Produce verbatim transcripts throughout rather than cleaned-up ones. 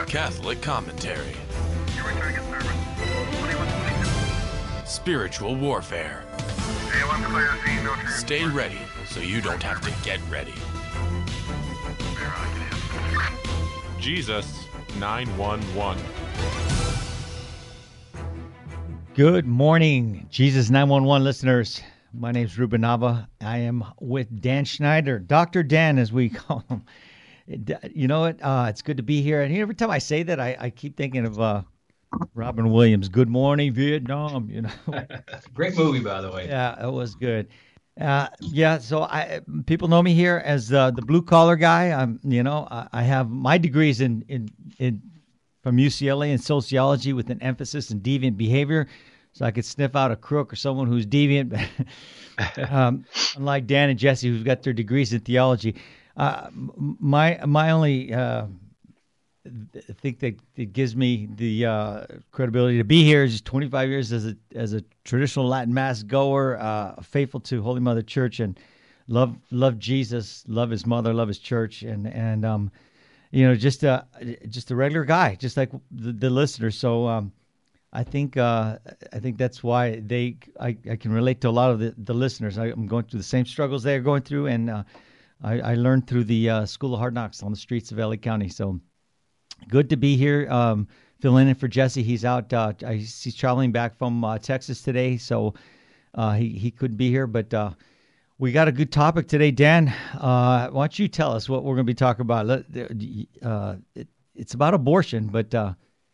Catholic commentary. Spiritual warfare. Stay ready so you don't have to get ready. Jesus nine one one. Good morning, Jesus nine one one listeners. My name is Ruben Nava. I am with Dan Schneider, Doctor Dan, as we call him. You know what? Uh, it's good to be here. And every time I say that, I, I keep thinking of uh, Robin Williams. Good morning, Vietnam. You know, great movie, by the way. Yeah, it was good. Uh, yeah, so I people know me here as uh, the blue collar guy. I'm, you know, I, I have my degrees in, in in from U C L A in sociology with an emphasis in deviant behavior, so I could sniff out a crook or someone who's deviant. um, unlike Dan and Jesse, who've got their degrees in theology, uh, my my only uh, I think that it gives me the uh, credibility to be here is twenty-five years as a as a traditional Latin Mass goer, uh, faithful to Holy Mother Church, and love love Jesus, love His mother, love His church, and and um, you know, just a just a regular guy, just like the, the listeners. So um, I think uh, I think that's why they I, I can relate to a lot of the, the listeners. I, I'm going through the same struggles they're going through, and uh, I, I learned through the uh, School of Hard Knocks on the streets of L A County. So. Good to be here. Um, filling in for Jesse. He's out. Uh, he's traveling back from uh, Texas today, so uh, he he couldn't be here. But uh, we got a good topic today, Dan. Uh, why don't you tell us what we're going to be talking about? Uh, it, it's about abortion, but uh,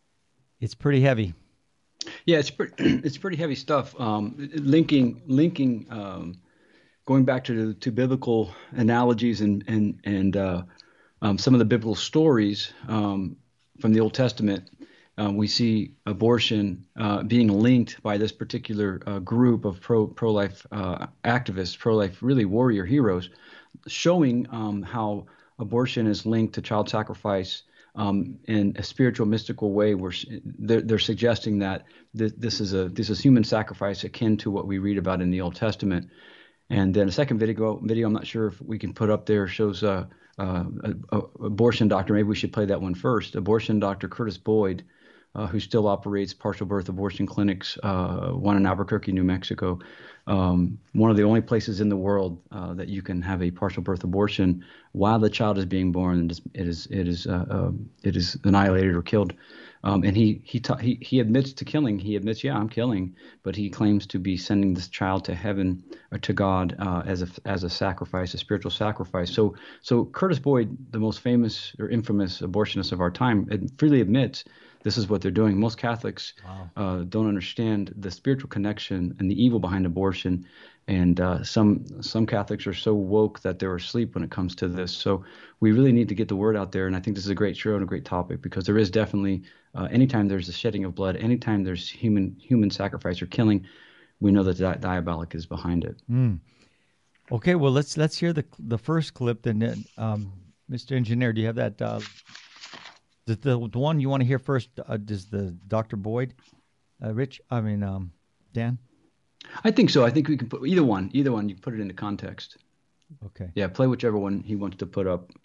it's pretty heavy. Yeah, it's pretty. It's pretty heavy stuff. Um, linking linking, um, going back to to biblical analogies and and and. Uh, Um, some of the biblical stories um, from the Old Testament, uh, we see abortion uh, being linked by this particular uh, group of pro pro-life uh, activists, pro-life really warrior heroes, showing um, how abortion is linked to child sacrifice um, in a spiritual, mystical way. Where they're, they're suggesting that th- this is a this is human sacrifice akin to what we read about in the Old Testament. And then a second video, video I'm not sure if we can put up there, shows uh, uh, a, a abortion doctor. Maybe we should play that one first. Abortion doctor Curtis Boyd, uh, who still operates partial birth abortion clinics, uh, one in Albuquerque, New Mexico. Um, one of the only places in the world uh, that you can have a partial birth abortion while the child is being born, and it is it is uh, uh, it is annihilated or killed. Um, and he he, ta- he he admits to killing. He admits, yeah, I'm killing, but he claims to be sending this child to heaven or to God uh, as a as a sacrifice, a spiritual sacrifice. So so Curtis Boyd, the most famous or infamous abortionist of our time, freely admits this is what they're doing. Most Catholics wow. uh, don't understand the spiritual connection and the evil behind abortion. And uh, some some Catholics are so woke that they're asleep when it comes to this. So we really need to get the word out there. And I think this is a great show and a great topic, because there is definitely, uh, anytime there's a shedding of blood, anytime there's human human sacrifice or killing, we know that di- diabolic is behind it. Mm. Okay, well, let's let's hear the the first clip. Then, um, Mister Engineer, do you have that? Uh, the, the the one you want to hear first uh, is the Doctor Boyd, uh, Rich. I mean, um, Dan. I think so. I think we can put either one. Either one. You put it into context. Okay. Yeah, play whichever one he wants to put up.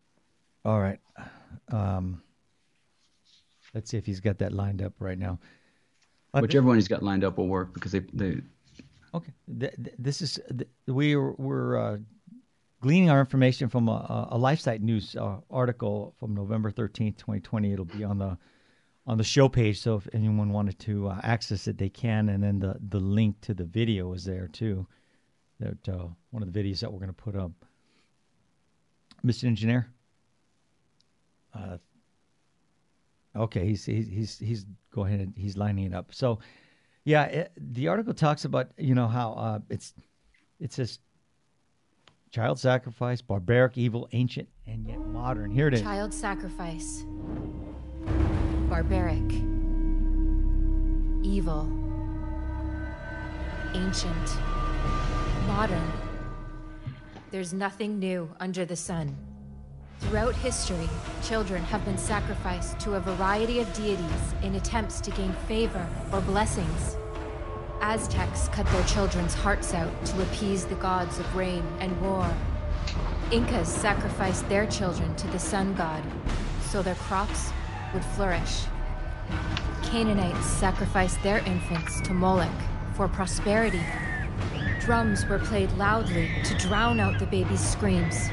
All right. Um, let's see if he's got that lined up right now. Uh, whichever th- one he's got lined up will work, because they. they... Okay. Th- th- this is th- we we're, we're uh, gleaning our information from a, a LifeSite News uh, article from November thirteenth, twenty twenty. It'll be on the. on the show page, so if anyone wanted to uh, access it, they can. And then the, the link to the video is there too. That uh, one of the videos that we're going to put up. Mister Engineer. Uh, okay, he's he's he's he's go ahead and he's lining it up. So, yeah, it, the article talks about you know how uh, it's it says child sacrifice, barbaric, evil, ancient, and yet modern. Here it is. Child sacrifice. Barbaric, evil, ancient, modern. There's nothing new under the sun. Throughout history, children have been sacrificed to a variety of deities in attempts to gain favor or blessings. Aztecs cut their children's hearts out to appease the gods of rain and war. Incas sacrificed their children to the sun god, so their crops would flourish. Canaanites sacrificed their infants to Moloch for prosperity. Drums were played loudly to drown out the baby's screams.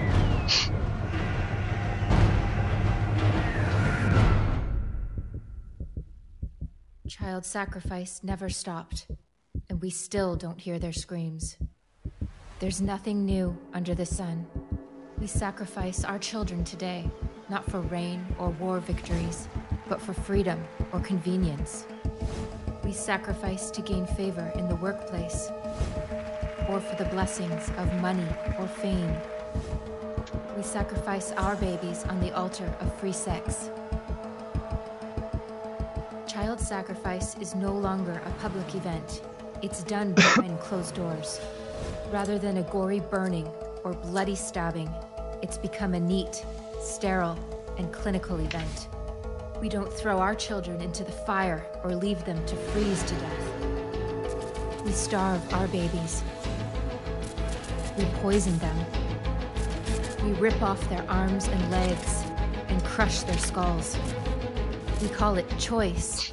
Child sacrifice never stopped, and we still don't hear their screams. There's nothing new under the sun. We sacrifice our children today, not for rain or war victories, but for freedom or convenience. We sacrifice to gain favor in the workplace, or for the blessings of money or fame. We sacrifice our babies on the altar of free sex. Child sacrifice is no longer a public event. It's done behind closed doors. Rather than a gory burning or bloody stabbing, it's become a neat, sterile, and clinical event. We don't throw our children into the fire or leave them to freeze to death. We starve our babies. We poison them. We rip off their arms and legs and crush their skulls. We call it choice.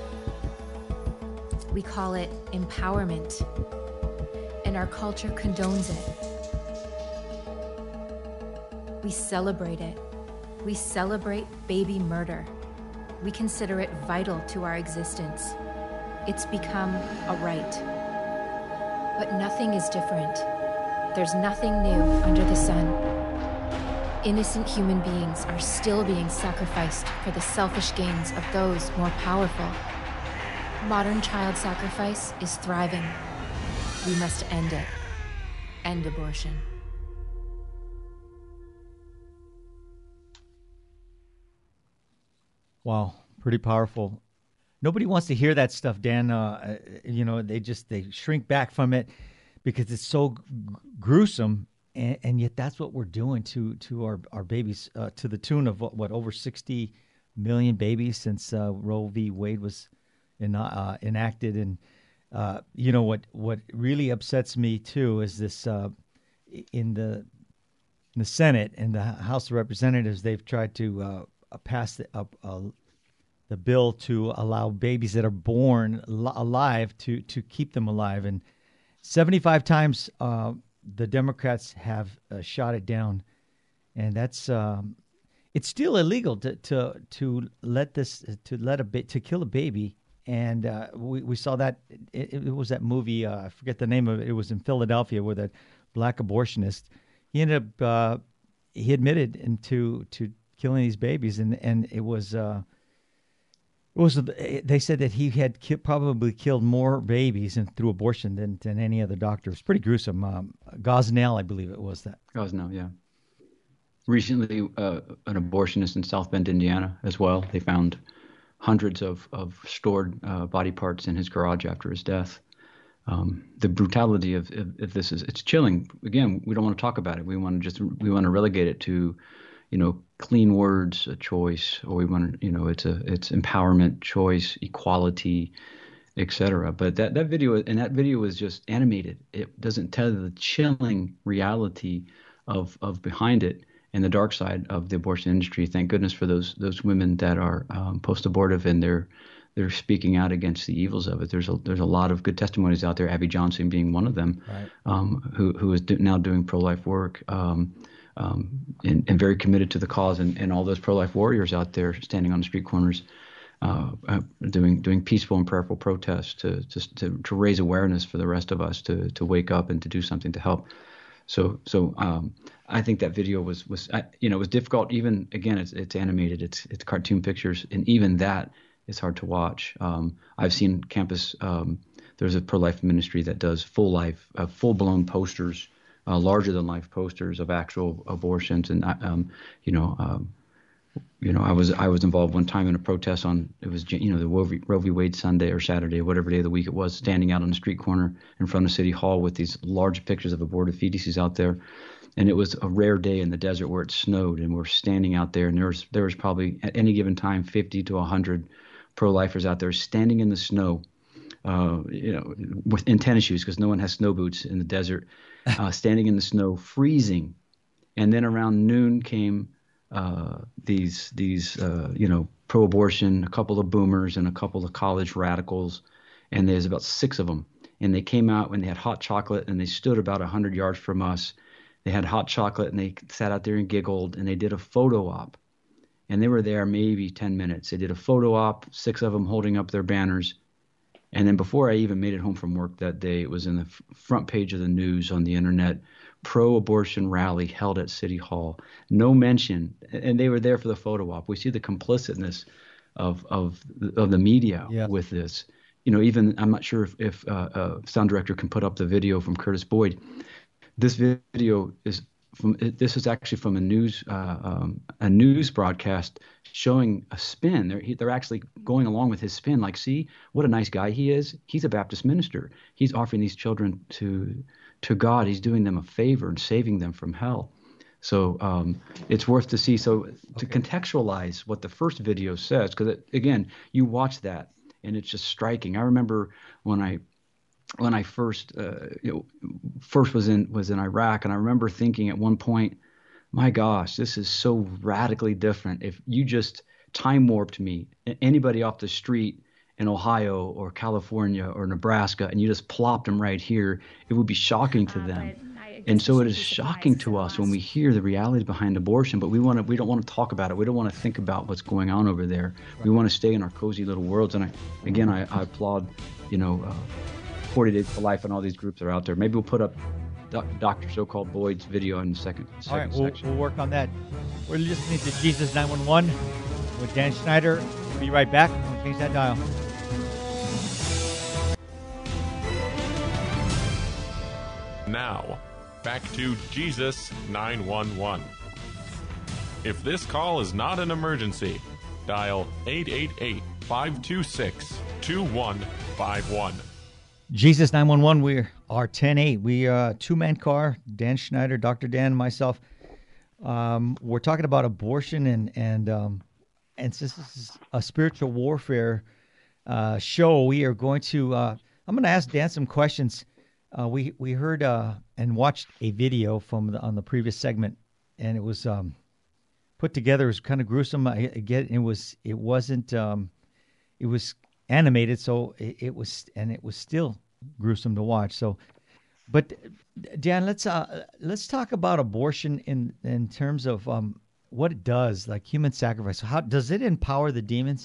We call it empowerment. And our culture condones it. We celebrate it. We celebrate baby murder. We consider it vital to our existence. It's become a right. But nothing is different. There's nothing new under the sun. Innocent human beings are still being sacrificed for the selfish gains of those more powerful. Modern child sacrifice is thriving. We must end it. End abortion. Wow, pretty powerful. Nobody wants to hear that stuff, Dan. Uh, you know, they just they shrink back from it because it's so g- gruesome, and, and yet that's what we're doing to to our our babies, uh, to the tune of what, what over sixty million babies since uh, Roe v. Wade was in, uh, enacted. And uh, you know what what really upsets me too is this uh, in the in the Senate and the House of Representatives, they've tried to uh, pass the, uh, uh, the bill to allow babies that are born li- alive to, to keep them alive. And seventy-five times uh, the Democrats have uh, shot it down. And that's um, it's still illegal to, to to let this to let a ba- to kill a baby. And uh, we we saw that it, it was that movie. Uh, I forget the name of it. It was in Philadelphia where that black abortionist, he ended up uh, he admitted into to killing these babies, and and it was uh, it was they said that he had ki- probably killed more babies and through abortion than than any other doctor. It's pretty gruesome. Um, Gosnell, I believe it was that. Gosnell, yeah. Recently, uh, an abortionist in South Bend, Indiana, as well. They found hundreds of of stored uh, body parts in his garage after his death. Um, the brutality of, of, of this is it's chilling. Again, we don't want to talk about it. We want to just we want to relegate it to, you know, clean words, a choice, or we want to, you know, it's a it's empowerment, choice, equality, et cetera. But that that video and that video was just animated. It doesn't tell the chilling reality of of behind it and the dark side of the abortion industry. Thank goodness for those those women that are um, post-abortive and they're they're speaking out against the evils of it. There's a there's a lot of good testimonies out there. Abby Johnson being one of them, right. um, who who is do, now doing pro-life work. Um, Um, and, and very committed to the cause, and, and all those pro-life warriors out there standing on the street corners, uh, uh, doing doing peaceful and prayerful protests to, to to to raise awareness for the rest of us to to wake up and to do something to help. So so um, I think that video was was uh, you know it was difficult. Even again, it's it's animated, it's it's cartoon pictures, and even that is hard to watch. Um, I've seen campus. Um, there's a pro-life ministry that does full life, uh, full blown posters. Uh, larger than life posters of actual abortions, and um, you know, um, you know, I was I was involved one time in a protest on it was you know the Roe v. Roe v. Wade Sunday or Saturday, whatever day of the week it was, standing out on the street corner in front of City Hall with these large pictures of aborted fetuses out there, and it was a rare day in the desert where it snowed, and we're standing out there, and there was there was probably at any given time fifty to one hundred pro-lifers out there standing in the snow. Uh, you know, with in tennis shoes because no one has snow boots in the desert, uh, standing in the snow, freezing, and then around noon came uh, these these uh, you know pro-abortion, a couple of boomers, and a couple of college radicals, and there's about six of them. And they came out when they had hot chocolate, and they stood about one hundred yards from us. They had hot chocolate, and they sat out there and giggled, and they did a photo op. And they were there maybe ten minutes. They did a photo op, six of them holding up their banners. And then before I even made it home from work that day, it was in the f- front page of the news on the internet, pro-abortion rally held at City Hall. No mention, and they were there for the photo op. We see the complicitness of of of the media Yeah. with this. You know, even I'm not sure if, if uh, uh, sound director can put up the video from Curtis Boyd. This video is from. This is actually from a news uh, um, a news broadcast showing a spin. They're he, they're actually going along with his spin. Like, see what a nice guy he is. He's a Baptist minister. He's offering these children to to God. He's doing them a favor and saving them from hell. So um, it's worth to see. So to Okay. contextualize what the first video says, because again, you watch that and it's just striking. I remember when I when I first uh, you know, first was in was in Iraq, and I remember thinking at one point, my gosh, this is so radically different. If you just time warped me, a- anybody off the street in Ohio or California or Nebraska, and you just plopped them right here, it would be shocking to Uh, them. but I And guess so we it should is be shocking surprised to in us when we loss. hear the realities behind abortion, but we want to we don't want to talk about it. We don't want to think about what's going on over there. We want to stay in our cozy little worlds. And I, again, I, I applaud, you know, uh, forty Days for Life and all these groups that are out there. Maybe we'll put up Doc- Doctor So-Called Boyd's video in the second, second All right, we'll, section. we'll work on that. We're listening to Jesus nine one one with Dan Schneider. We'll be right back. We'll change that dial. Now, back to Jesus nine one one. If this call is not an emergency, dial eight eight eight, five two six, two one five one. Jesus nine one one, we are ten eight. We are a two-man car, Dan Schneider, Doctor Dan, and myself. Um, we're talking about abortion, and and um, and since this is a spiritual warfare uh, show, we are going to. Uh, I'm going to ask Dan some questions. Uh, we we heard uh, and watched a video from the, on the previous segment, and it was um, put together. It was kind of gruesome. I, I get it was it wasn't um, it was animated, so it, it was and it was still gruesome to watch. So, but Dan, let's uh, let's talk about abortion in in terms of um, what it does, like human sacrifice. How does it empower the demons?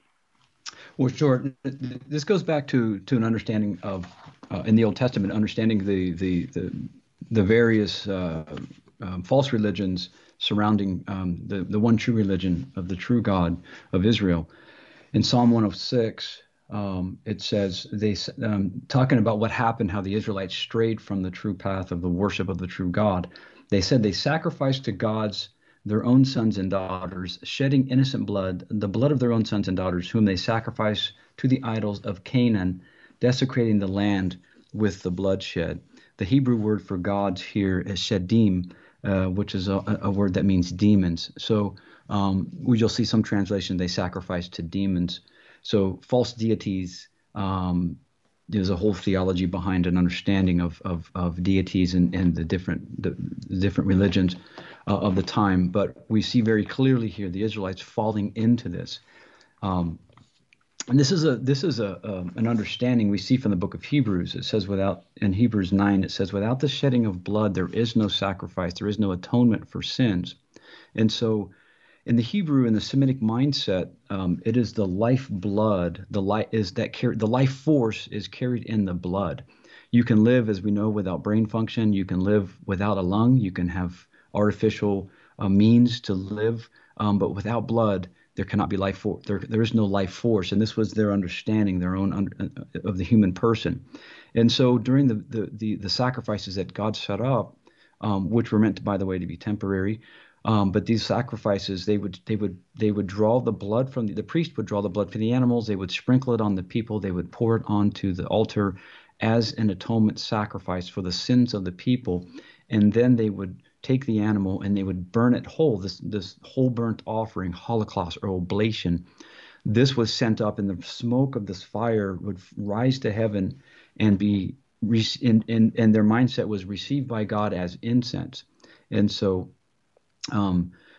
Well, sure. This goes back to, to an understanding of, uh, in the Old Testament, understanding the the the, the various uh, um, false religions surrounding um, the the one true religion of the true God of Israel. In Psalm one oh six, um, it says they um, talking about what happened, how the Israelites strayed from the true path of the worship of the true God. They said they sacrificed to gods their own sons and daughters, shedding innocent blood, the blood of their own sons and daughters, whom they sacrificed to the idols of Canaan, desecrating the land with the bloodshed. The Hebrew word for gods here is shedim, uh, which is a, a word that means demons. So um, we you'll see some translation, they sacrificed to demons. So false deities, um, there's a whole theology behind an understanding of of, of deities and, and the different the, the different religions uh, of the time. But we see very clearly here the Israelites falling into this. Um, and this is a this is a um, an understanding we see from the book of Hebrews. It says without in Hebrews nine it says without the shedding of blood there is no sacrifice, there is no atonement for sins. And so in the Hebrew, in the Semitic mindset, um, it is the life blood. The life is that car- the life force is carried in the blood. You can live, as we know, without brain function. You can live without a lung. You can have artificial uh, means to live, um, but without blood, there cannot be life force. There, there is no life force, and this was their understanding, their own under, uh, of the human person. And so, during the the the, the sacrifices that God set up, um, which were meant, by the way, to be temporary. Um, but these sacrifices, they would they would they would draw the blood from the, the priest would draw the blood from the animals. They would sprinkle it on the people. They would pour it onto the altar as an atonement sacrifice for the sins of the people, and then they would take the animal and they would burn it whole. This this whole burnt offering, holocaust or oblation, this was sent up, and the smoke of this fire would rise to heaven and be and and and their mindset was received by God as incense, and so. Um,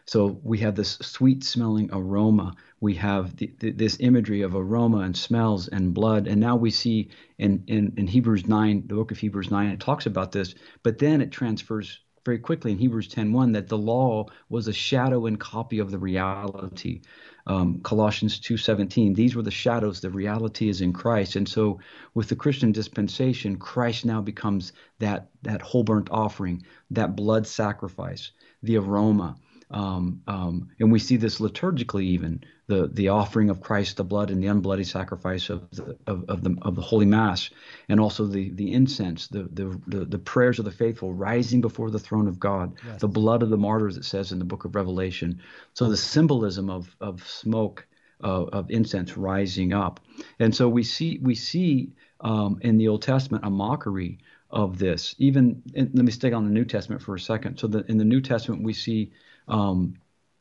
So we have this sweet smelling aroma. We have the, the, this imagery of aroma and smells and blood. And now we see in, in, in Hebrews nine, the book of Hebrews nine, it talks about this, but then it transfers very quickly in Hebrews ten one that the law was a shadow and copy of the reality. Um, Colossians two seventeen, these were the shadows, the reality is in Christ. And so with the Christian dispensation, Christ now becomes that, that whole burnt offering, that blood sacrifice, the aroma. Um, um, and we see this liturgically, even the the offering of Christ, the blood and the unbloody sacrifice of the of, of the of the Holy Mass, and also the the incense, the the the, the prayers of the faithful rising before the throne of God, yes. The blood of the martyrs, it says in the book of Revelation. So the symbolism of of smoke, uh, of incense rising up, and so we see we see um, in the Old Testament a mockery of this. Even in, let me stay on the New Testament for a second. So the, in the New Testament we see. Um,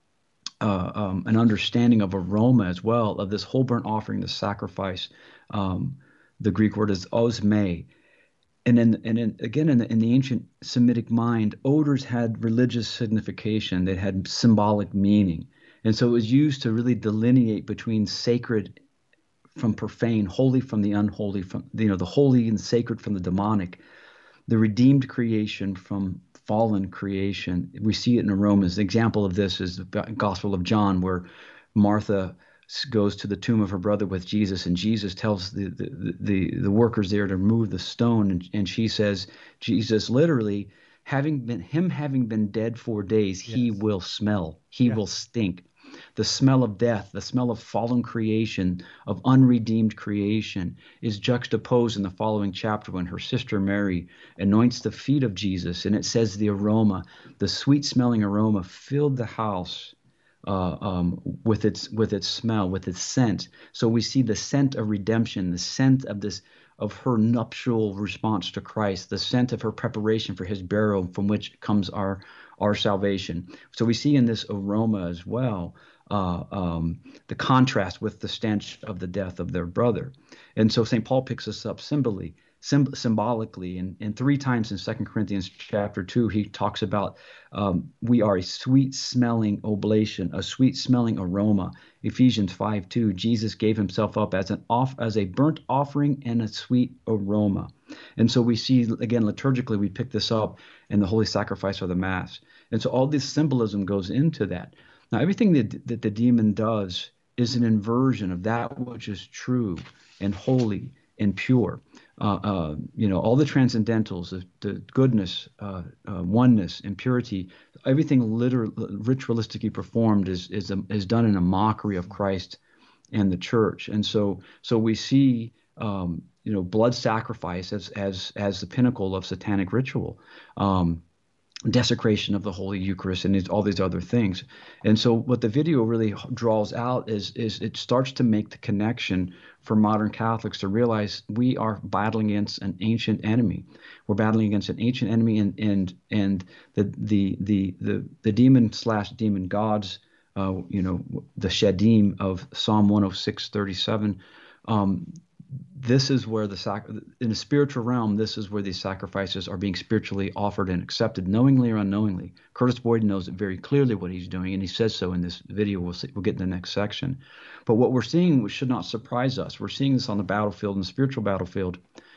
uh, um, an understanding of aroma as well, of this whole burnt offering, the sacrifice. Um, the Greek word is osme. And then, and then again, in the, in the ancient Semitic mind, odors had religious signification. They had symbolic meaning. And so it was used to really delineate between sacred from profane, holy from the unholy, from, you know, the holy and sacred from the demonic, the redeemed creation from fallen creation. We see it in aromas. The example of this is the Gospel of John, where Martha goes to the tomb of her brother with Jesus, and Jesus tells the the, the, the workers there to remove the stone, and, and she says, Jesus literally, having been him having been dead four days, yes. He will smell, he yeah. will stink. The smell of death, the smell of fallen creation, of unredeemed creation, is juxtaposed in the following chapter when her sister Mary anoints the feet of Jesus, and it says the aroma, the sweet-smelling aroma, filled the house uh, um, with its with its smell, with its scent. So we see the scent of redemption, the scent of this of her nuptial response to Christ, the scent of her preparation for his burial, from which comes our our salvation. So we see in this aroma as well uh, um, the contrast with the stench of the death of their brother. And so Saint Paul picks us up symbolically, symb- symbolically, and, and three times in Second Corinthians chapter two, he talks about um, we are a sweet-smelling oblation, a sweet-smelling aroma. Ephesians five two, Jesus gave himself up as an off as a burnt offering and a sweet aroma. And so we see, again, liturgically, we pick this up in the holy sacrifice of the Mass. And so all this symbolism goes into that. Now, everything that, that the demon does is an inversion of that which is true and holy and pure. Uh, uh, you know, all the transcendentals, the, the goodness, uh, uh, oneness, and purity, everything literal, ritualistically performed is is, a, is done in a mockery of Christ and the church. And so, so we see, um, you know, blood sacrifice as as as the pinnacle of satanic ritual. Um, desecration of the Holy Eucharist and all these other things. And so what the video really draws out is is it starts to make the connection for modern Catholics to realize we are battling against an ancient enemy. We're battling against an ancient enemy, and and and the the the the, the demon slash demon gods, uh, you know, the Shedim of Psalm one oh six thirty-seven. Um, This is where the sac- in the spiritual realm, this is where these sacrifices are being spiritually offered and accepted, knowingly or unknowingly. Curtis Boyd knows it very clearly what he's doing, and he says so in this video. We'll see, we'll get in the next section. But what we're seeing should not surprise us. We're seeing this on the battlefield, in the spiritual battlefield,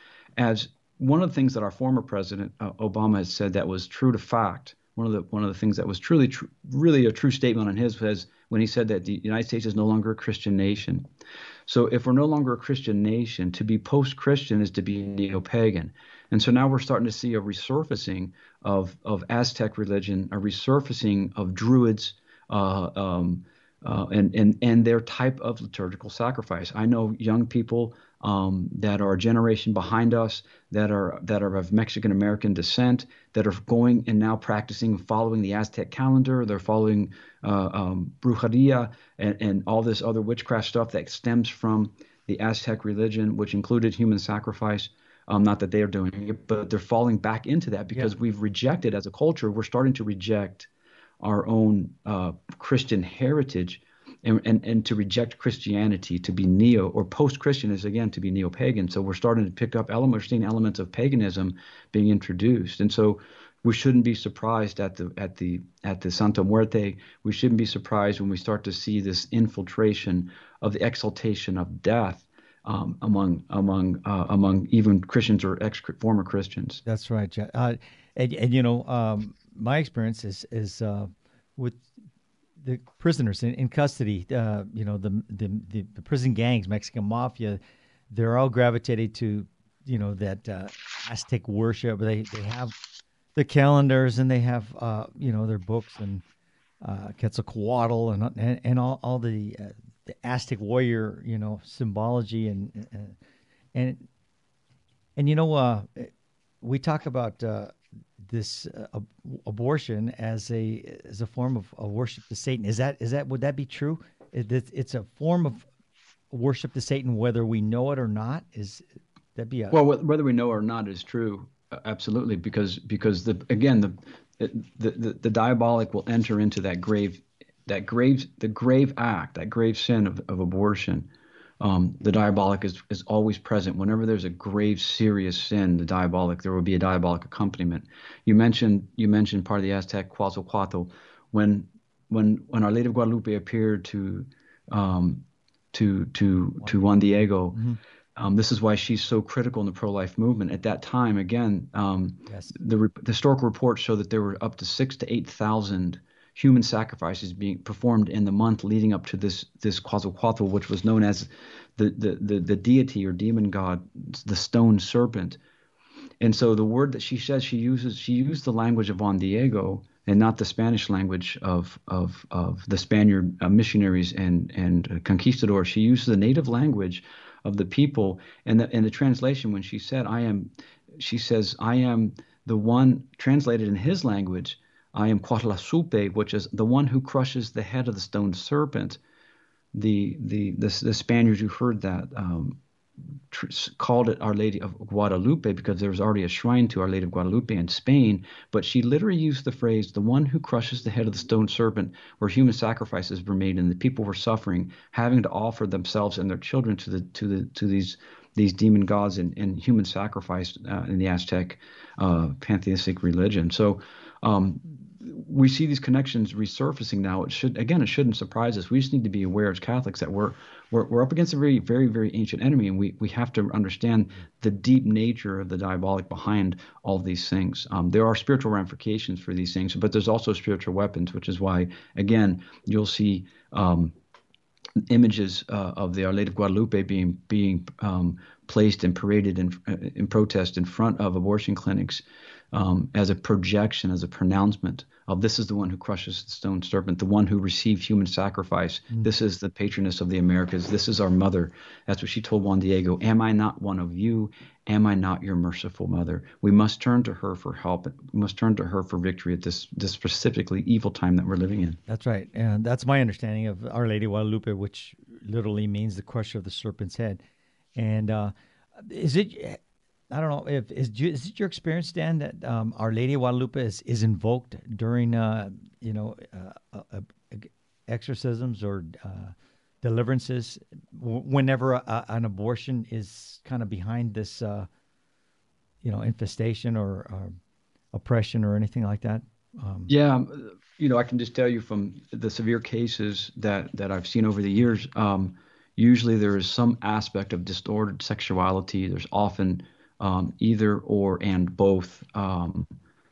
as one of the things that our former president uh, Obama has said that was true to fact. One of the one of the things that was truly, tr- really a true statement on his was when he said that the United States is no longer a Christian nation. So if we're no longer a Christian nation, to be post-Christian is to be neo-pagan. And so now we're starting to see a resurfacing of, of Aztec religion, a resurfacing of Druids, uh, um, uh, and, and, and their type of liturgical sacrifice. I know young people um, that are a generation behind us that are that are of Mexican-American descent that are going and now practicing, following the Aztec calendar. They're following uh, um, brujeria and, and all this other witchcraft stuff that stems from the Aztec religion, which included human sacrifice. Um, not that they are doing it, but they're falling back into that because yeah. we've rejected, as a culture, we're starting to reject our own uh, Christian heritage and, and, and to reject Christianity, to be neo or post-Christian is, again, to be neo-pagan. So we're starting to pick up elements, we're seeing elements of paganism being introduced. And so we shouldn't be surprised at the at the at the Santa Muerte. We shouldn't be surprised when we start to see this infiltration of the exaltation of death um, among among uh, among even Christians or ex former Christians. That's right, Jeff. Uh, and, and you know, um, my experience is is uh, with the prisoners in, in custody. Uh, you know, the, the the the prison gangs, Mexican mafia, they're all gravitated to, you know, that uh, Aztec worship. They they have the calendars and they have uh, you know, their books and uh, Quetzalcoatl and and, and all all the uh, the Aztec warrior, you know, symbology and and and, and you know, uh, we talk about uh, this uh, ab- abortion as a as a form of, of worship to Satan. Is that is that would that be true? It, it's a form of worship to Satan, whether we know it or not. Is that be a well, whether we know it or not is true, absolutely, because because the again the the the, the diabolic will enter into that grave that grave the grave act, that grave sin of, of abortion. Um, the diabolic is, is always present. Whenever there's a grave, serious sin, the diabolic, there will be a diabolic accompaniment. You mentioned you mentioned part of the Aztec Quetzalcoatl. When when when Our Lady of Guadalupe appeared to um, to to to Juan Diego, mm-hmm. um, this is why she's so critical in the pro-life movement. At that time, again, um, yes. the, re- the historical reports show that there were up to six to eight thousand human sacrifices being performed in the month leading up to this this Quetzalcoatl, which was known as the, the, the, the deity or demon god, the stone serpent. And so the word that she says she uses, she used the language of Juan Diego and not the Spanish language of of, of the Spaniard uh, missionaries and and uh, conquistadors. She used the native language of the people. And the, in the translation, when she said, I am, she says, I am the one, translated in his language, I am Cuauhtlaxupe, which is the one who crushes the head of the stone serpent. The the the, the Spaniards who heard that um, tr- called it Our Lady of Guadalupe because there was already a shrine to Our Lady of Guadalupe in Spain. But she literally used the phrase, the one who crushes the head of the stone serpent, where human sacrifices were made and the people were suffering, having to offer themselves and their children to the to the to these these demon gods and, and human sacrifice uh, in the Aztec uh, pantheistic religion. So um, we see these connections resurfacing now. It should, again, it shouldn't surprise us. We just need to be aware as Catholics that we're we're, we're up against a very, very, very ancient enemy, and we, we have to understand the deep nature of the diabolic behind all these things. Um, there are spiritual ramifications for these things, but there's also spiritual weapons, which is why, again, you'll see um, images uh, of the Our Lady of Guadalupe being being um, placed and paraded in in protest in front of abortion clinics um, as a projection, as a pronouncement of this is the one who crushes the stone serpent, the one who received human sacrifice. Mm. This is the patroness of the Americas. This is our mother. That's what she told Juan Diego. Am I not one of you? Am I not your merciful mother? We must turn to her for help. We must turn to her for victory at this, this specifically evil time that we're living in. That's right. And that's my understanding of Our Lady of Guadalupe, which literally means the crusher of the serpent's head. And uh, is it... I don't know if is is it your experience, Dan, that um, Our Lady of Guadalupe is, is invoked during uh, you know uh, uh, uh, exorcisms or uh, deliverances w- whenever a, an abortion is kind of behind this uh, you know infestation or, or oppression or anything like that? Um, yeah, you know I can just tell you from the severe cases that, that I've seen over the years. Um, usually there is some aspect of distorted sexuality. There's often Um, either or and both um,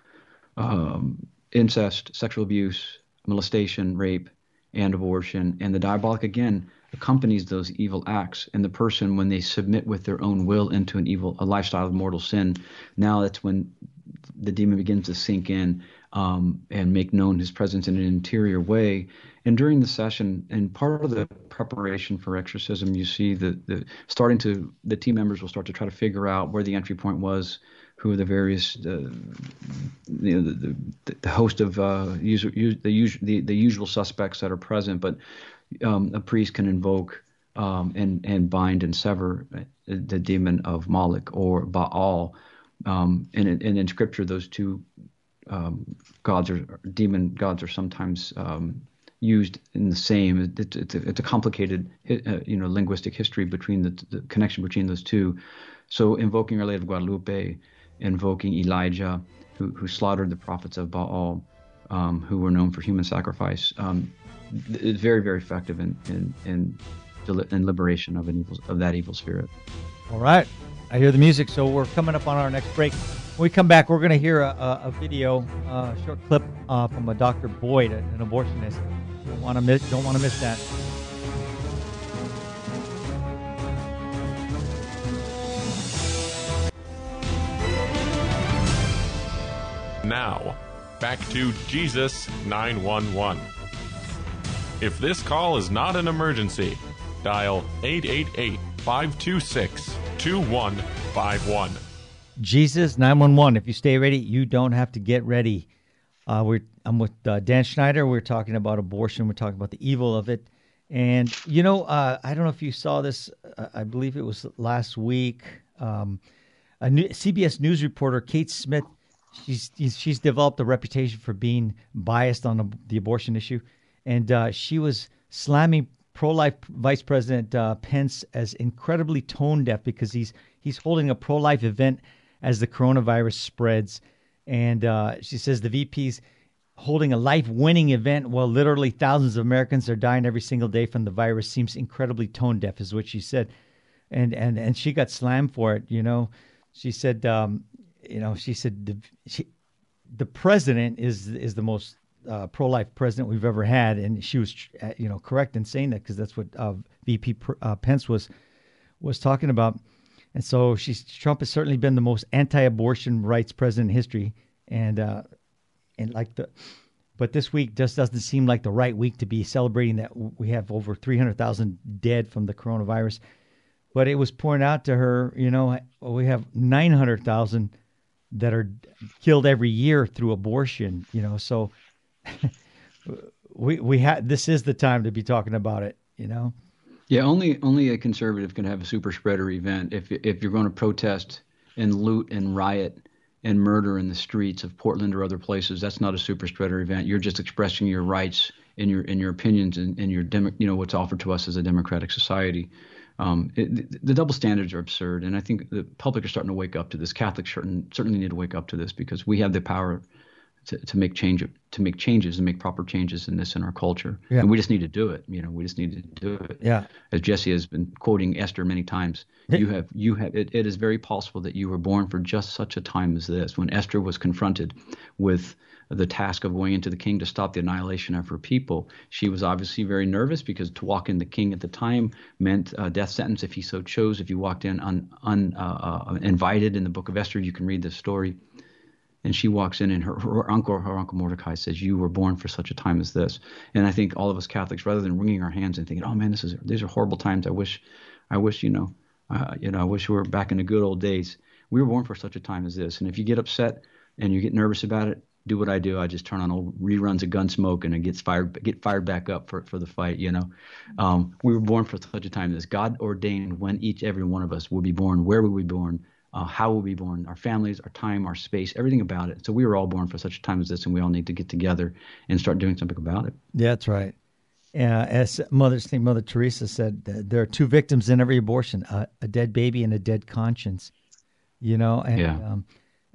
um, incest, sexual abuse, molestation, rape, and abortion. And the diabolic, again, accompanies those evil acts. And the person, when they submit with their own will into an evil, a lifestyle of mortal sin, now that's when the demon begins to sink in um, and make known his presence in an interior way. And during the session, and part of the preparation for exorcism, you see the, the starting to the team members will start to try to figure out where the entry point was, who are the various, uh, you know, the, the, the host of uh, user, the, usual, the the usual suspects that are present. But um, a priest can invoke um, and and bind and sever the demon of Moloch or Baal. Um, and, and in Scripture, those two um, gods or demon gods are sometimes um, used in the same. It, it, it's a complicated, uh, you know, linguistic history between the, the connection between those two. So invoking Our Lady of Guadalupe, invoking Elijah, who, who slaughtered the prophets of Baal, um, who were known for human sacrifice. Um, it's very, very effective in in in, in liberation of an evil of that evil spirit. All right, I hear the music, so we're coming up on our next break. When we come back, we're going to hear a, a, a video, uh, a short clip uh, from a Doctor Boyd, an abortionist. Don't want to miss. Don't want to miss that. Now, back to Jesus nine one one. If this call is not an emergency, dial eight eight eight, five two six, two one five one. Jesus nine one one. If you stay ready, you don't have to get ready. Uh, we're I'm with uh, Dan Schneider. We're talking about abortion. We're talking about the evil of it. And, you know, uh, I don't know if you saw this. Uh, I believe it was last week. Um, a new, C B S News reporter, Kate Smith, she's she's developed a reputation for being biased on the, the abortion issue. And uh, she was slamming pro-life Vice President uh, Pence as incredibly tone-deaf because he's he's holding a pro-life event as the coronavirus spreads. And uh, she says the V P's holding a life-winning event while literally thousands of Americans are dying every single day from the virus seems incredibly tone-deaf, is what she said. And and and she got slammed for it, you know. She said, um, you know, she said the, she, the president is is the most uh, pro-life president we've ever had. And she was, you know, correct in saying that because that's what uh, V P uh, Pence was was talking about. And so she's Trump has certainly been the most anti-abortion rights president in history, and uh, and like the, but this week just doesn't seem like the right week to be celebrating that we have over three hundred thousand dead from the coronavirus. But it was pointed out to her, you know, we have nine hundred thousand that are killed every year through abortion, you know. So we we had this is the time to be talking about it, you know. Yeah, only only a conservative can have a super spreader event. If if you're going to protest and loot and riot and murder in the streets of Portland or other places, that's not a super spreader event. You're just expressing your rights and your and your opinions and, and your demo, you know what's offered to us as a democratic society. Um, it, the, the double standards are absurd, and I think the public are starting to wake up to this. Catholics certain, certainly need to wake up to this because we have the power to, to make change to make changes and make proper changes in this in our culture. Yeah. And we just need to do it. You know, we just need to do it. Yeah. As Jesse has been quoting Esther many times, yeah. you have you have it, it is very possible that you were born for just such a time as this. When Esther was confronted with the task of going into the king to stop the annihilation of her people, she was obviously very nervous because to walk in the king at the time meant a death sentence if he so chose. If you walked in un, un, uh, uh, invited in the book of Esther, you can read this story. And she walks in, and her, her uncle, her uncle Mordecai says, "You were born for such a time as this." And I think all of us Catholics, rather than wringing our hands and thinking, "Oh man, this is these are horrible times. I wish, I wish, you know, uh, you know, I wish we were back in the good old days." We were born for such a time as this. And if you get upset and you get nervous about it, do what I do. I just turn on old reruns of Gunsmoke and it gets fired, get fired back up for, for the fight. You know, um, we were born for such a time as this. God ordained when each every one of us will be born. Where will we be born? Uh, how will we be born? Our families, our time, our space, everything about it. So we were all born for such a time as this, and we all need to get together and start doing something about it. Yeah, that's right. Yeah, as Mother Saint Mother Teresa said, there are two victims in every abortion: uh, a dead baby and a dead conscience. You know, and yeah. um,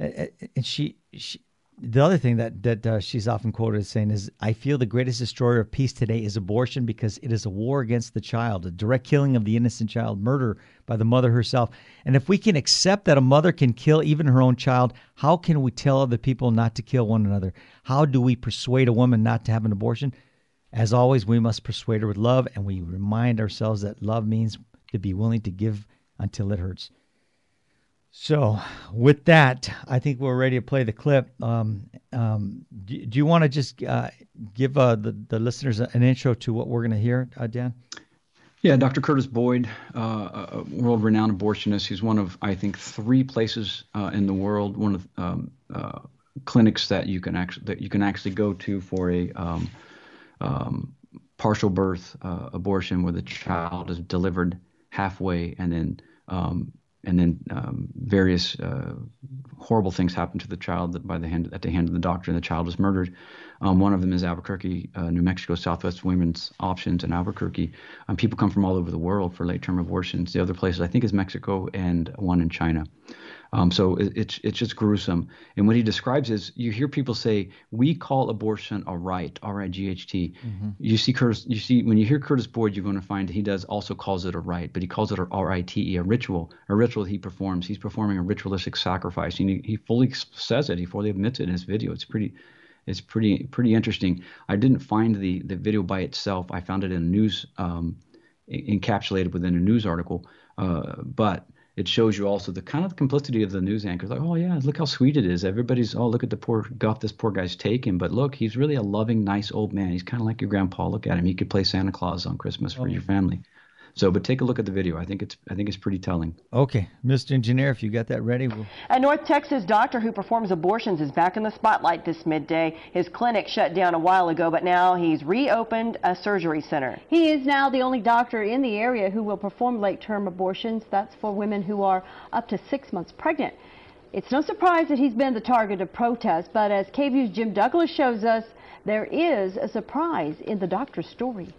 and she, she the other thing that that uh, she's often quoted as saying is, "I feel the greatest destroyer of peace today is abortion because it is a war against the child, a direct killing of the innocent child, murder by the mother herself. And if we can accept that a mother can kill even her own child, how can we tell other people not to kill one another? How do we persuade a woman not to have an abortion? As always, we must persuade her with love, and we remind ourselves that love means to be willing to give until it hurts." So with that, I think we're ready to play the clip. Um, um, do, do you want to just uh, give uh, the, the listeners an intro to what we're going to hear, uh, Dan? Yeah, Doctor Curtis Boyd, uh, a world-renowned abortionist. He's one of, I think, three places uh, in the world, one of um, uh, clinics that you can actually that you can actually go to for a um, um, partial birth uh, abortion, where the child is delivered halfway, and then um, and then um, various uh, horrible things happen to the child that by the hand at the hand of the doctor, and the child is murdered. Um, one of them is Albuquerque, uh, New Mexico, Southwest Women's Options in Albuquerque. Um, people come from all over the world for late-term abortions. The other places, I think, is Mexico and one in China. Um, so it, it's it's just gruesome. And what he describes is, you hear people say, we call abortion a right, R I G H T. Mm-hmm. You see Curtis, you see when you hear Curtis Boyd, you're going to find he does also calls it a right, but he calls it a R I T E, a ritual, a ritual he performs. He's performing a ritualistic sacrifice. And he, he fully says it. He fully admits it in his video. It's pretty. It's pretty pretty interesting. I didn't find the, the video by itself. I found it in a news um, encapsulated within a news article. Uh, but it shows you also the kind of complicity of the news anchors. Like, oh yeah, look how sweet it is. Everybody's, oh, look at the poor guff this poor guy's taken. But look, he's really a loving, nice old man. He's kind of like your grandpa. Look at him. He could play Santa Claus on Christmas for oh. your family. So, but take a look at the video. I think it's I think it's pretty telling. Okay, Mister Engineer, if you got that ready. We'll... A North Texas doctor who performs abortions is back in the spotlight this midday. His clinic shut down a while ago, but now he's reopened a surgery center. He is now the only doctor in the area who will perform late-term abortions. That's for women who are up to six months pregnant. It's no surprise that he's been the target of protest, but as K V U S' Jim Douglas shows us, there is a surprise in the doctor's story.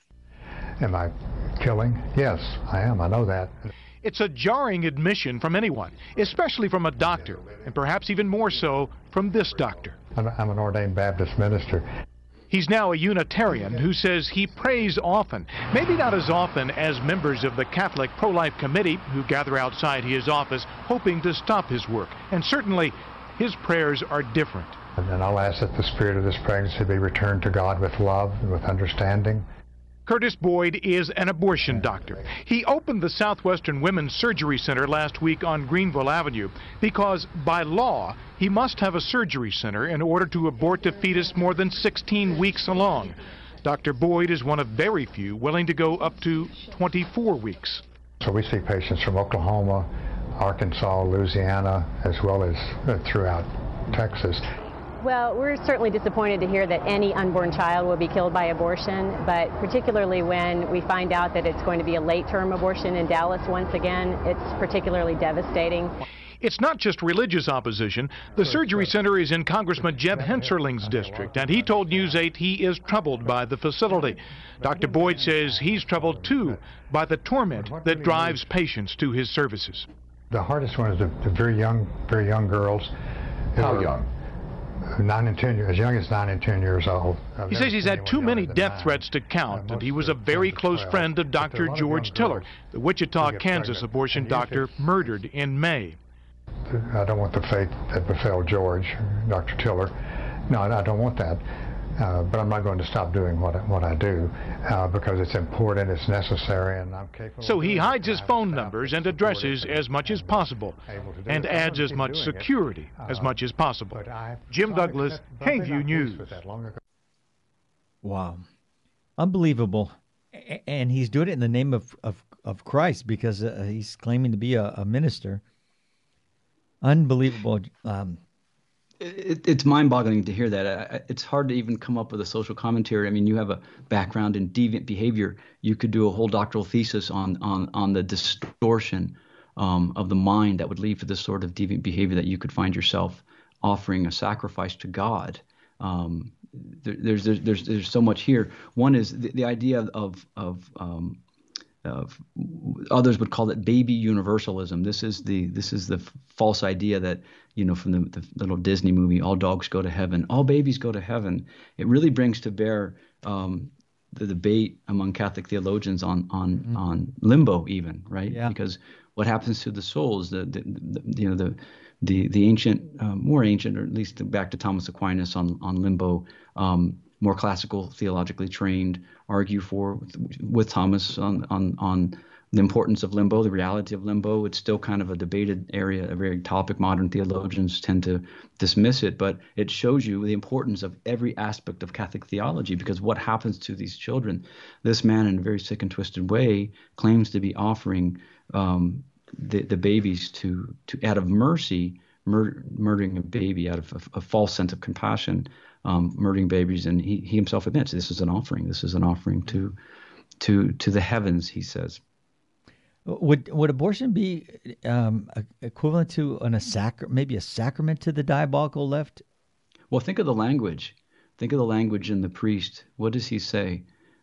Am I killing? Yes, I am. I know that. It's a jarring admission from anyone, especially from a doctor, and perhaps even more so from this doctor. I'm, I'm an ordained Baptist minister. He's now a Unitarian who says he prays often, maybe not as often as members of the Catholic Pro-Life Committee who gather outside his office hoping to stop his work. And certainly, his prayers are different. And I'll ask that the spirit of this pregnancy be returned to God with love and with understanding. Curtis Boyd is an abortion doctor. He opened the Southwestern Women's Surgery Center last week on Greenville Avenue because, by law, he must have a surgery center in order to abort a fetus more than sixteen weeks along. Doctor Boyd is one of very few willing to go up to twenty-four weeks. So we see patients from Oklahoma, Arkansas, Louisiana, as well as uh, throughout Texas. Well, we're certainly disappointed to hear that any unborn child will be killed by abortion, but particularly when we find out that it's going to be a late-term abortion in Dallas once again, it's particularly devastating. It's not just religious opposition. The surgery center is in Congressman Jeb Hensarling's district, and he told News eight he is troubled by the facility. Doctor Boyd says he's troubled, too, by the torment that drives patients to his services. The hardest one is the, the very young, very young girls. How young? Nine and ten, as young as nine and ten years old. He says he's had too many death threats to count, and he was a very close friend of Doctor George Tiller, the Wichita, Kansas abortion doctor murdered in May. I don't want the fate that befell George, Doctor Tiller. No, I don't want that. Uh, but I'm not going to stop doing what I, what I do uh, because it's important, it's necessary, and I'm capable. So he hides his phone numbers and addresses as much as possible, and adds as much security as much as possible. Jim Douglas, K V U News. Wow, unbelievable, and he's doing it in the name of of, of Christ because uh, he's claiming to be a, a minister. Unbelievable. Um, It, it's mind-boggling to hear that. It's hard to even come up with a social commentary. I mean, you have a background in deviant behavior. You could do a whole doctoral thesis on on on the distortion um, of the mind that would lead to this sort of deviant behavior, that you could find yourself offering a sacrifice to God. Um, there, there's, there's there's there's so much here. One is the, the idea of of um, of others would call it baby universalism. This is the this is the f- false idea that, you know, from the, the little Disney movie, all dogs go to heaven, all babies go to heaven. It really brings to bear um, the debate among Catholic theologians on on mm-hmm. on limbo, even, right? Yeah. Because what happens to the souls, the, the, the you know the the the ancient, uh, more ancient, or at least back to Thomas Aquinas on on limbo. Um, more classical, theologically trained, argue for, with, with Thomas on, on on the importance of limbo, the reality of limbo. It's still kind of a debated area, a very topic. Modern theologians tend to dismiss it, but it shows you the importance of every aspect of Catholic theology, because what happens to these children? This man, in a very sick and twisted way, claims to be offering um, the, the babies to, to out of mercy, mur- murdering a baby out of a, a false sense of compassion. Um, murdering babies, and he, he himself admits this is an offering. This is an offering to, to to the heavens, he says. Would would abortion be um, equivalent to an, a sac maybe a sacrament to the diabolical left? Well, think of the language. Think of the language in the priest. What does he say?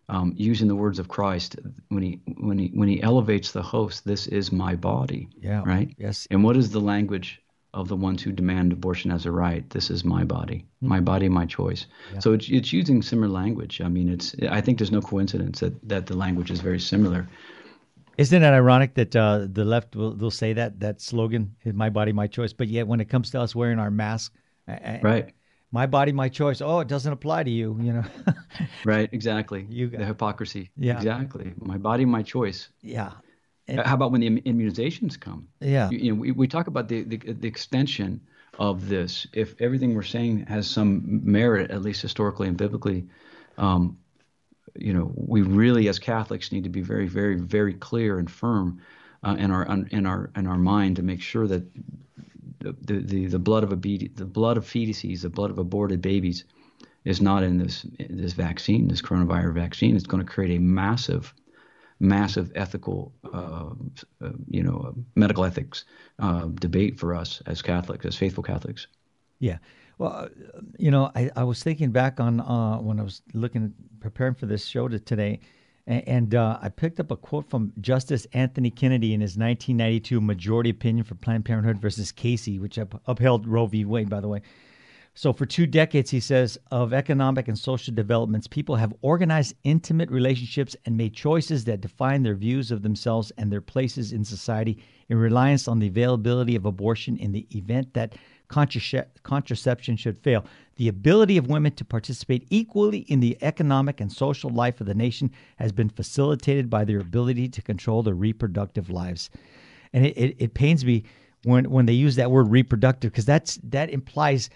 um, using the words of Christ when he when he when he elevates the host. This is my body. Yeah. Right. Yes. And what is the language of the ones who demand abortion as a right? This is my body, Mm-hmm. my body, my choice. Yeah. So it's it's using similar language. I mean, it's I think there's no coincidence that that the language is very similar. Isn't it ironic that uh, the left will they'll say that that slogan, "My body, my choice," but yet when it comes to us wearing our mask, I, Right. my body, my choice. Oh, it doesn't apply to you. You know. Right. Exactly. You got- the hypocrisy. Yeah. Exactly. My body, my choice. Yeah. Uh, How about when the im- immunizations come? Yeah. You, you know, we, we talk about the, the the extension of this. If everything we're saying has some merit, at least historically and biblically, um, you know, we really as Catholics need to be very, very, very clear and firm uh, in our in our in our mind to make sure that the the, the blood of a be- the blood of fetuses, the blood of aborted babies, is not in this in this vaccine, this coronavirus vaccine. It's going to create a massive. massive ethical, uh, uh, you know, uh, medical ethics uh, debate for us as Catholics, as faithful Catholics. Yeah. Well, uh, you know, I, I was thinking back on uh, when I was looking, preparing for this show to today, and, and uh, I picked up a quote from Justice Anthony Kennedy in his nineteen ninety-two majority opinion for Planned Parenthood versus Casey, which up, upheld Roe v. Wade, by the way. So for two decades, he says, of economic and social developments, people have organized intimate relationships and made choices that define their views of themselves and their places in society in reliance on the availability of abortion in the event that contrace- contraception should fail. The ability of women to participate equally in the economic and social life of the nation has been facilitated by their ability to control their reproductive lives. And it, it, it pains me when, when they use that word reproductive, because that's that implies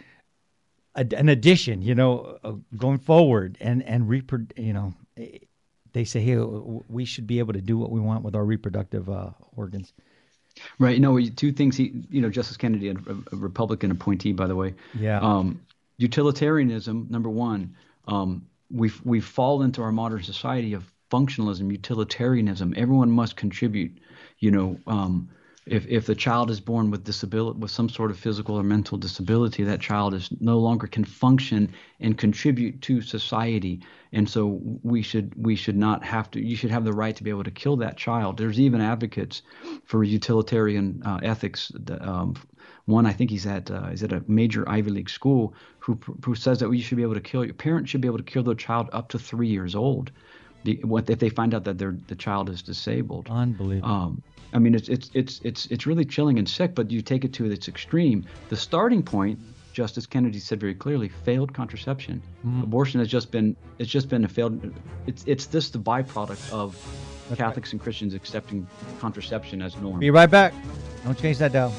an addition, you know, uh, going forward, and and repro- you know, they say, hey, we should be able to do what we want with our reproductive uh, organs. Right. No, two things. He, you know, Justice Kennedy, a, a Republican appointee, by the way. Yeah. Um, utilitarianism, number one. Um, we've we've fallen into our modern society of functionalism, utilitarianism. Everyone must contribute. You know. Um, If if the child is born with disability, with some sort of physical or mental disability, that child is no longer can function and contribute to society. And so we should we should not have to. You should have the right to be able to kill that child. There's even advocates for utilitarian uh, ethics. Um, one, I think he's at uh, he's at a major Ivy League school who who says that you should be able to kill your parents should be able to kill their child up to three years old. The, what if they find out that their the child is disabled? Unbelievable. Um, I mean, it's it's it's it's it's really chilling and sick, but you take it to its extreme. The starting point, Justice Kennedy said very clearly, failed contraception. Mm. Abortion has just been it's just been a failed. It's it's this the byproduct of That's Catholics right. and Christians accepting contraception as norm. Be right back. Don't change that dial.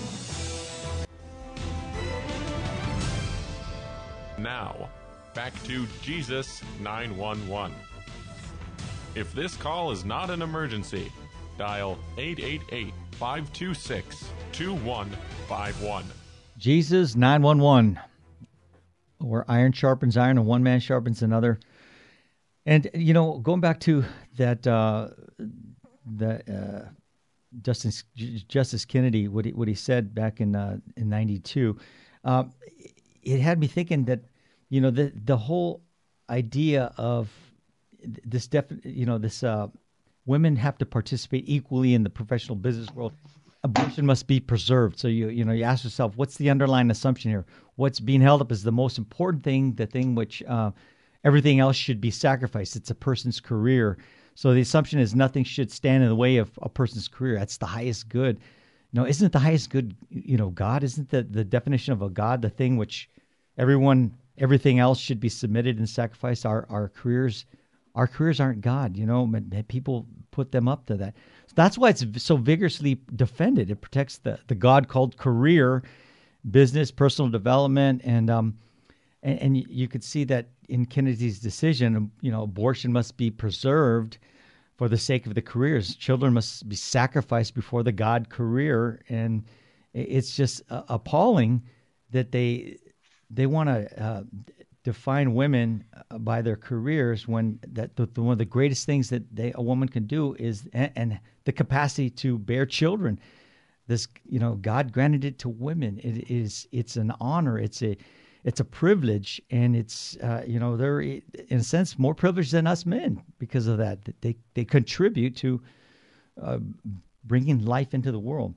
Now, back to Jesus nine one one. If this call is not an emergency, dial eight eight eight, five two six, two one five one. Jesus nine one one, where iron sharpens iron and one man sharpens another. And, you know, going back to that, uh, the uh, Justice Justice Kennedy, what he, what he said back in uh, in ninety-two, uh, it had me thinking that, you know, the the whole idea of this, def- you know, this uh, women have to participate equally in the professional business world. Abortion must be preserved. So you you know you ask yourself, what's the underlying assumption here? What's being held up as the most important thing, the thing which uh, everything else should be sacrificed. It's a person's career. So the assumption is nothing should stand in the way of a person's career. That's the highest good. No, isn't the highest good, you know, God? Isn't the, the definition of a God the thing which everyone, everything else should be submitted and sacrificed? Our our careers, our careers aren't God. You know, people put them up to that. So that's why it's so vigorously defended. It protects the, the God called career, business, personal development, and um, and, and you could see that in Kennedy's decision. You know, abortion must be preserved for the sake of the careers. Children must be sacrificed before the God career, and it's just uh, appalling that they they want to uh, define women by their careers when that the, the, one of the greatest things that they a woman can do is and, and the capacity to bear children. This, you know, God granted it to women. It is it's an honor. It's a it's a privilege, and it's uh, you know they're in a sense more privileged than us men because of that. They they contribute to uh, bringing life into the world.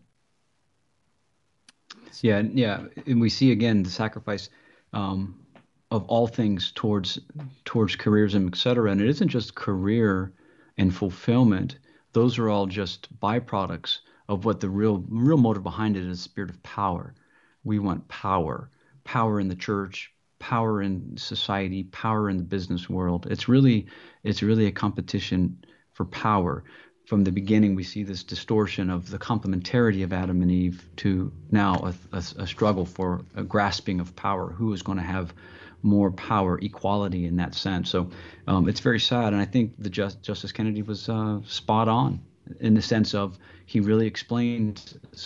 Yeah, yeah, and we see again the sacrifice um, of all things towards towards careerism, et cetera. And it isn't just career and fulfillment; those are all just byproducts of what the real real motive behind it is: spirit of power. We want power, power in the church, power in society, power in the business world. It's really it's really a competition for power. From the beginning, we see this distortion of the complementarity of Adam and Eve to now a, a, a struggle for a grasping of power. Who is going to have more power, equality in that sense? So um, it's very sad, and I think the Just, Justice Kennedy was uh, spot on in the sense of he really explained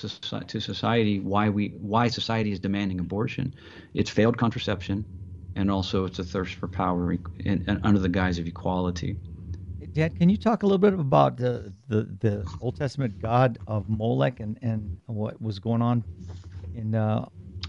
to society why we why society is demanding abortion. It's failed contraception, and also it's a thirst for power and, and under the guise of equality. Dad, can you talk a little bit about the, the, the Old Testament god of Molech and, and what was going on in uh,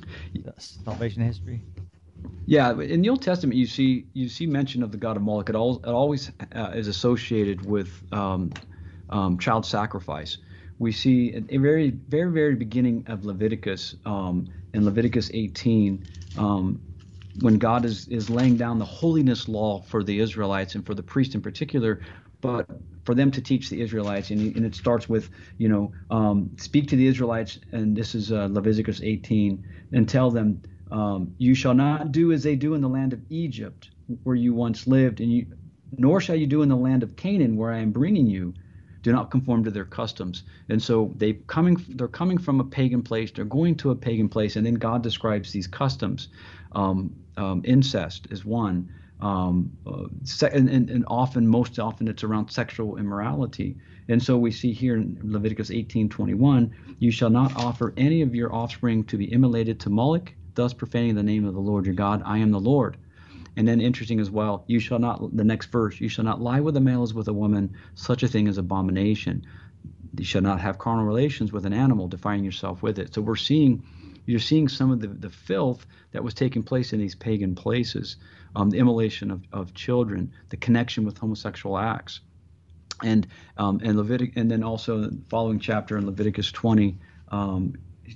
salvation history? Yeah, in the Old Testament, you see you see mention of the god of Molech. It, all, it always uh, is associated with um, um, child sacrifice. We see at the very, very, very beginning of Leviticus, um, in Leviticus eighteen, um, when God is, is laying down the holiness law for the Israelites and for the priest in particular, but for them to teach the Israelites. And, and it starts with, you know, um, speak to the Israelites, and this is uh, Leviticus eighteen, and tell them, um, you shall not do as they do in the land of Egypt, where you once lived, and you, nor shall you do in the land of Canaan, where I am bringing you. Do not conform to their customs. And so they coming, they're coming from a pagan place. They're going to a pagan place, and then God describes these customs. Um, um, incest is one, um, uh, se- and, and, and often, most often, it's around sexual immorality. And so we see here in Leviticus eighteen twenty-one, you shall not offer any of your offspring to be immolated to Moloch, thus profaning the name of the Lord your God. I am the Lord. And then interesting as well, you shall not, the next verse, you shall not lie with a male as with a woman, such a thing is abomination. You shall not have carnal relations with an animal, defining yourself with it. So we're seeing, you're seeing some of the, the filth that was taking place in these pagan places, um, the immolation of, of children, the connection with homosexual acts. And um, and Levitic, and then also the following chapter in Leviticus twenty, um,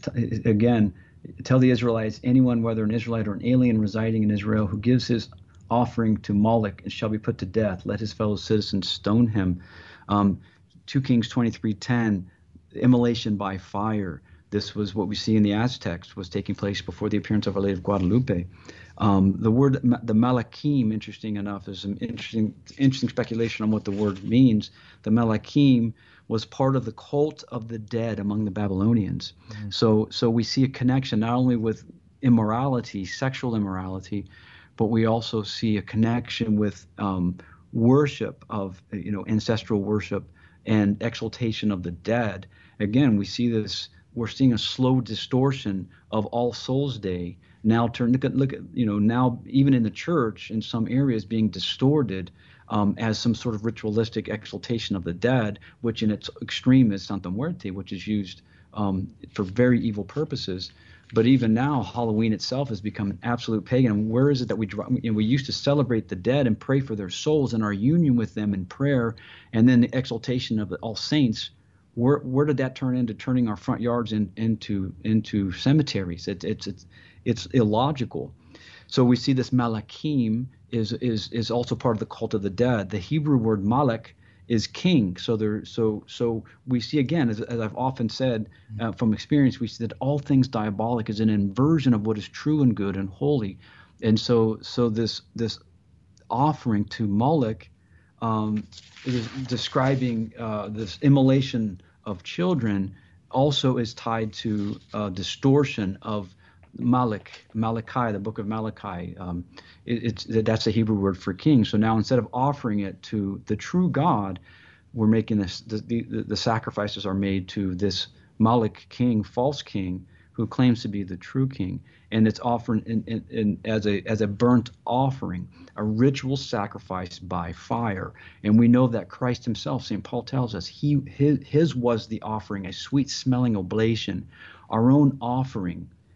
again, tell the Israelites, anyone, whether an Israelite or an alien residing in Israel, who gives his offering to Moloch and shall be put to death, let his fellow citizens stone him. Um, two Kings twenty-three ten, immolation by fire. This was what we see in the Aztecs, was taking place before the appearance of Our Lady of Guadalupe. Um, the word, the Malachim, interesting enough, is some interesting, interesting speculation on what the word means. The Malachim was part of the cult of the dead among the Babylonians. Mm-hmm. So, so we see a connection not only with immorality, sexual immorality, but we also see a connection with um, worship of, you know, ancestral worship and exaltation of the dead. Again, we see this. We're seeing a slow distortion of All Souls Day now turn look at look at you know now even in the church in some areas being distorted um, as some sort of ritualistic exaltation of the dead, which in its extreme is Santa Muerte, which is used um, for very evil purposes. But even now, Halloween itself has become an absolute pagan. And where is it that we you know, we used to celebrate the dead and pray for their souls and our union with them in prayer, and then the exaltation of the All Saints? Where where did that turn into turning our front yards in, into into cemeteries? It, it's it's it's illogical. So we see this Malachim is is is also part of the cult of the dead. The Hebrew word Malach is king. So there so so we see again, as, as I've often said uh, from experience, we see that all things diabolic is an inversion of what is true and good and holy. And so so this this offering to Moloch um, is describing uh, this immolation of children also is tied to uh, distortion of Malach, Malachi, the book of Malachi. Um, it, it's that's the Hebrew word for king. So now instead of offering it to the true God, we're making this. The, the, the sacrifices are made to this Malach king, false king, who claims to be the true king, and it's offered in, in, in, as a as a burnt offering, a ritual sacrifice by fire. And we know that Christ himself, Saint Paul tells us, he his, his was the offering, a sweet smelling oblation. Our own offering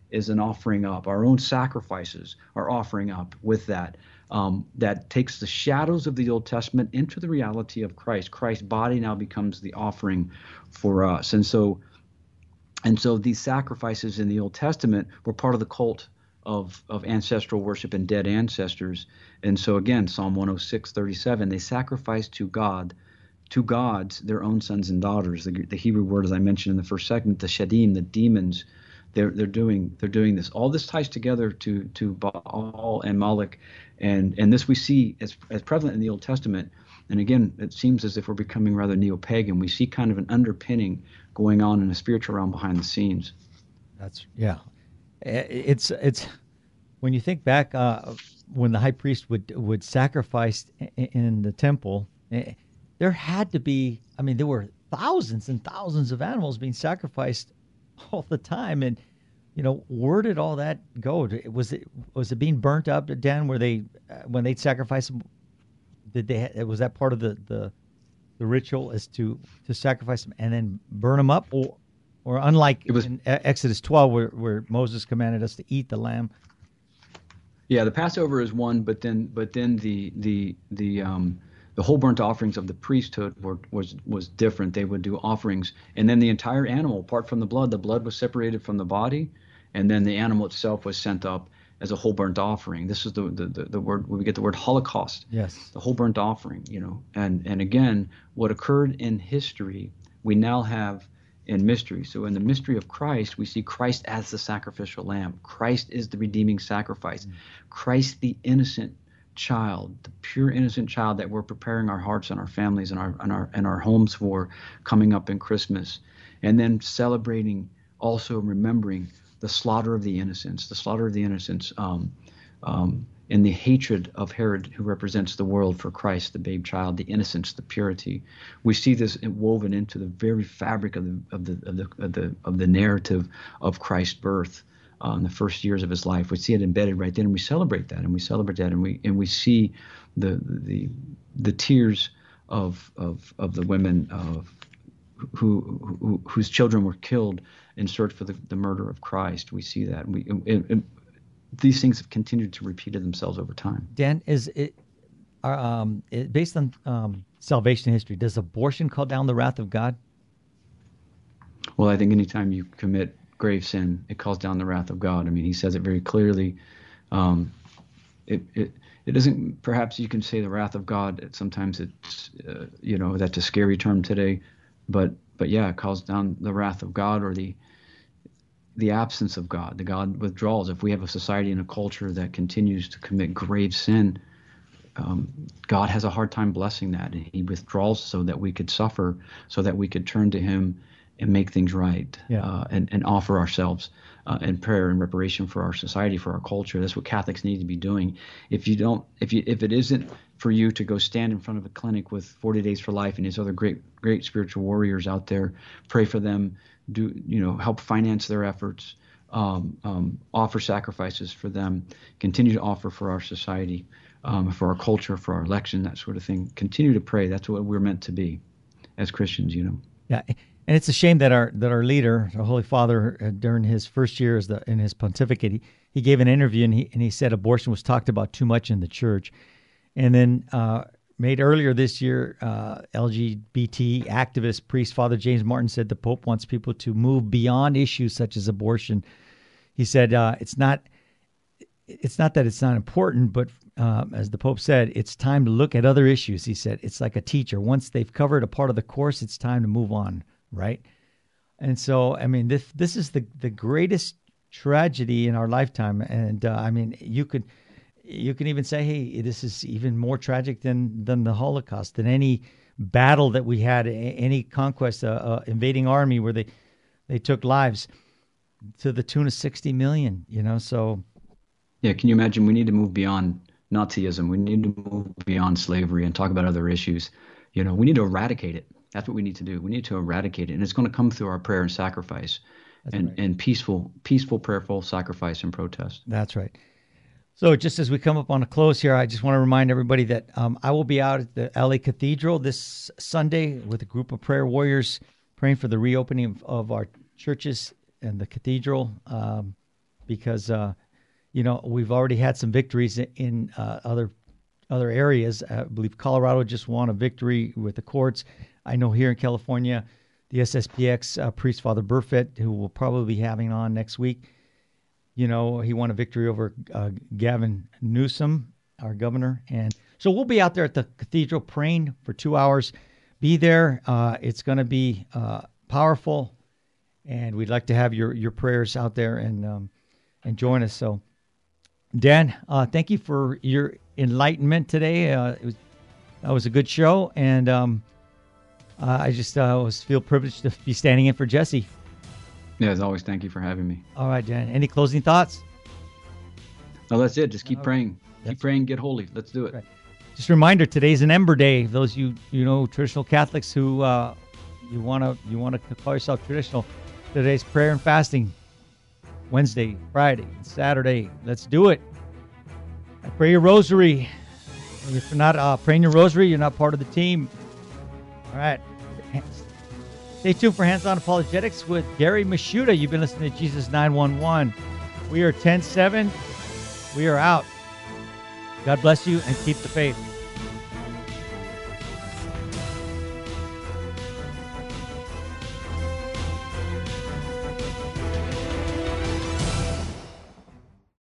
is an offering up. Our own sacrifices are offering up with that. Um, that takes the shadows of the Old Testament into the reality of Christ. Christ's body now becomes the offering for us. And so, and so these sacrifices in the Old Testament were part of the cult of, of ancestral worship and dead ancestors. And so again, Psalm one oh six, thirty-seven, they sacrificed to God, to gods, their own sons and daughters. The, the Hebrew word, as I mentioned in the first segment, the shadim, the demons, they're they're doing they're doing this. All this ties together to to Baal and Moloch, and and this we see as as prevalent in the Old Testament. And again, it seems as if we're becoming rather neo-pagan. We see kind of an underpinning going on in the spiritual realm behind the scenes. That's yeah. It's it's when you think back uh, when the high priest would would sacrifice in the temple, there had to be. I mean, there were thousands and thousands of animals being sacrificed all the time, and you know, where did all that go? Was it was it being burnt up, Dan? Where they uh, when they'd sacrifice them, did they was that part of the, the the ritual is to to sacrifice them and then burn them up, or or unlike it was, in Exodus twelve where, where Moses commanded us to eat the lamb? Yeah, the Passover is one, but then but then the the the um the whole burnt offerings of the priesthood were, was was different. They would do offerings, and then the entire animal, apart from the blood, the blood was separated from the body, and then the animal itself was sent up as a whole burnt offering. This is the the, the, the word we get the word Holocaust. Yes, the whole burnt offering. You know, and and again, what occurred in history, we now have in mystery. So in the mystery of Christ, we see Christ as the sacrificial lamb. Christ is the redeeming sacrifice. Mm. Christ, the innocent child, the pure innocent child that we're preparing our hearts and our families and our and our and our homes for coming up in Christmas, and then celebrating, also remembering the slaughter of the innocents, the slaughter of the innocents, um, um, and the hatred of Herod, who represents the world, for Christ, the babe child, the innocence, the purity. We see this woven into the very fabric of the of the of the of the, of the narrative of Christ's birth. Uh, in the first years of his life, we see it embedded right then, and we celebrate that, and we celebrate that, and we and we see the the the tears of of of the women of who, who whose children were killed in search for the, the murder of Christ. We see that, and we and, and these things have continued to repeat themselves over time. Dan, is it, um, it based on um, salvation history? Does abortion call down the wrath of God? Well, I think anytime you commit grave sin, it calls down the wrath of God. I mean, he says it very clearly. Um, it, it it isn't, perhaps you can say the wrath of God. It, sometimes it's, uh, you know, that's a scary term today, but but yeah, it calls down the wrath of God, or the the absence of God. The God withdrawals. If we have a society and a culture that continues to commit grave sin, um, God has a hard time blessing that. He withdraws so that we could suffer, so that we could turn to him and make things right, yeah. uh, and, and offer ourselves uh, in prayer and reparation for our society, for our culture. That's what Catholics need to be doing. If you don't, if you, if it isn't for you to go stand in front of a clinic with forty Days for Life and these other great, great spiritual warriors out there, pray for them, do, you know, help finance their efforts, um, um, offer sacrifices for them, continue to offer for our society, um, for our culture, for our election, that sort of thing. Continue to pray. That's what we're meant to be as Christians, you know. Yeah. And it's a shame that our that our leader, our Holy Father, uh, during his first year as the, in his pontificate, he, he gave an interview and he and he said abortion was talked about too much in the church. And then uh, made earlier this year, uh, L G B T activist priest Father James Martin said the Pope wants people to move beyond issues such as abortion. He said uh, it's not it's not that it's not important, but uh, as the Pope said, it's time to look at other issues. He said it's like a teacher. Once they've covered a part of the course, it's time to move on. Right. And so, I mean, this this is the, the greatest tragedy in our lifetime. And uh, I mean, you could you can even say, hey, this is even more tragic than, than the Holocaust, than any battle that we had, any conquest, uh, uh, invading army where they, they took lives to the tune of sixty million, you know, so. Yeah, can you imagine? We need to move beyond Nazism. We need to move beyond slavery and talk about other issues. You know, we need to eradicate it. That's what we need to do. We need to eradicate it, and it's going to come through our prayer and sacrifice, That's and, right. and peaceful, peaceful, prayerful sacrifice and protest. That's right. So just as we come up on a close here, I just want to remind everybody that um, I will be out at the L A Cathedral this Sunday with a group of prayer warriors praying for the reopening of, of our churches and the cathedral. Um, because uh, you know we've already had some victories in, in uh, other other areas. I believe Colorado just won a victory with the courts. I know here in California, the S S P X uh, priest, Father Burfett, who we'll probably be having on next week, you know, he won a victory over uh, Gavin Newsom, our governor. And so we'll be out there at the cathedral praying for two hours. Be there. Uh, it's going to be uh, powerful, and we'd like to have your, your prayers out there and um, and join us. So, Dan, uh, thank you for your enlightenment today. Uh, it was that was a good show, and um, uh, I just uh, was feel privileged to be standing in for Jesse. Yeah, as always, thank you for having me. All right, Dan. Any closing thoughts? No, that's it. Just keep All praying. right. Keep That's praying. Get holy. Let's do it. Right. Just a reminder: today's an Ember Day. Those you you know traditional Catholics who uh, you wanna you wanna call yourself traditional. Today's prayer and fasting. Wednesday, Friday, and Saturday. Let's do it. I pray your rosary. If you're not uh, praying your rosary, you're not part of the team. All right. Stay tuned for Hands On Apologetics with Gary Mashuda. You've been listening to Jesus nine one one. We are ten seven. We are out. God bless you and keep the faith.